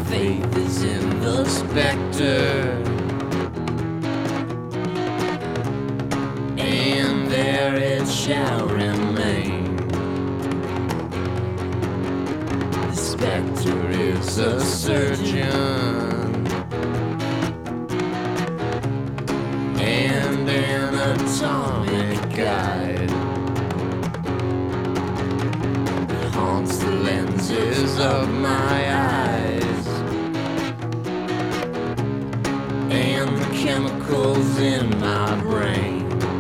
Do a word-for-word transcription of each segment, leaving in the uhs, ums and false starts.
faith is in the specter, and there it shall remain. The specter is a surgeon and an atomic guide. It haunts the lenses of my eyes and the chemicals in my brain.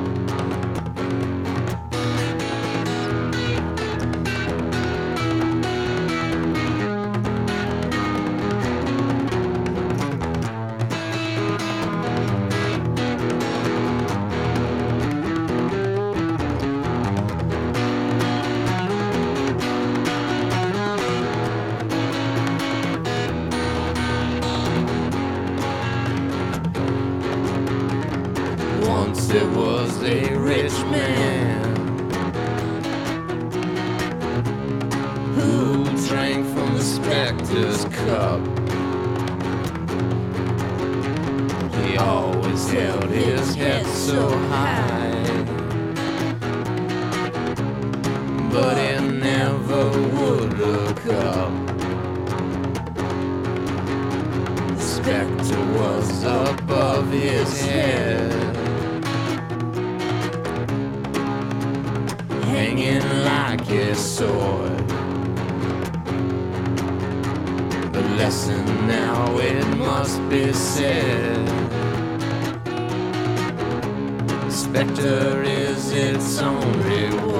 Once there was a rich man who drank from the specter's cup. He always held his head so high, but he never would look up. The specter was above his head, hanging like a sword. The lesson now, it must be said, specter is its own reward.